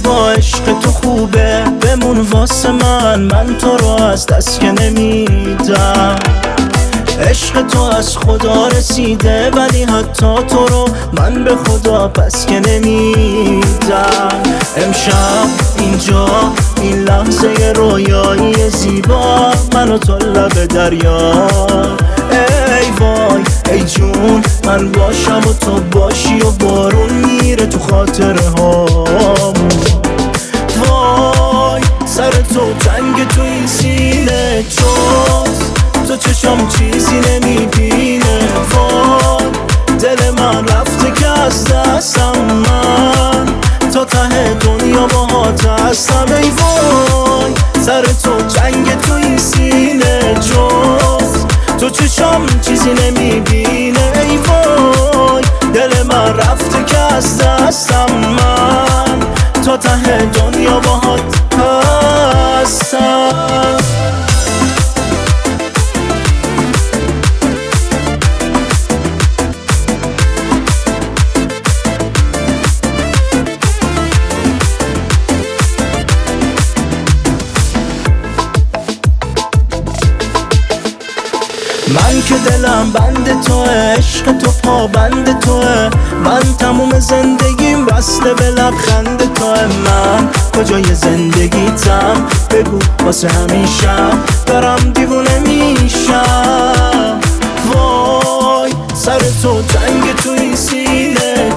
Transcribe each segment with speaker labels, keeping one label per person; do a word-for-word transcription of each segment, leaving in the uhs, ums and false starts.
Speaker 1: با عشق تو خوبه، بمون واسه من، من تو رو از دست که نمیدم. عشق تو از خدا رسیده، ولی حتی تو رو من به خدا پس که نمیدم. امشب اینجا این لحظه رویایی زیبا، من و تو لب دریا. ای وای ای جون، من باشم و تو باشی و بارون میره تو خاطره هامون. وای سر تو تنگ تو این سینه، جز تو چشم چیزی نمیبینه. وای دل من رفته که از دستم، من تا ته دنیا باهات هستم. ای وای سر تو جنگ تو این سینه، جز تو چشم چیزی نمیبینه. ای وای دل من رفته که از دستم، من تا ته دنیا باهات هستم. من که دلم بند توه، عشق تو پا بند توه، من تموم زندگیم بسته به لبخند توه. من کجای زندگیتم بگو واسه همیشم، دارم دیوونه میشم. وای سر تو تنگ تو این سینه،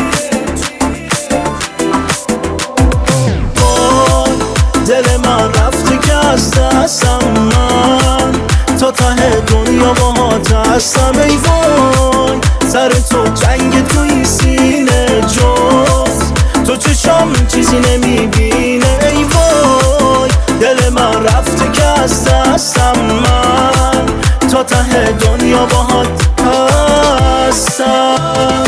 Speaker 1: وای دل من رفته که از دستم، من تا ته دنیا باهات هستم. ای وای سر تو جنگ تو این سینه، جز تو چشم چیزی نمیبینه. ای وای دل من رفته که از دستم، من تا ته دنیا باهات هستم.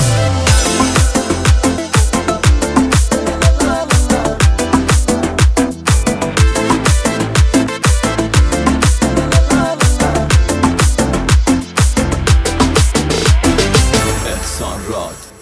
Speaker 2: احسان راد.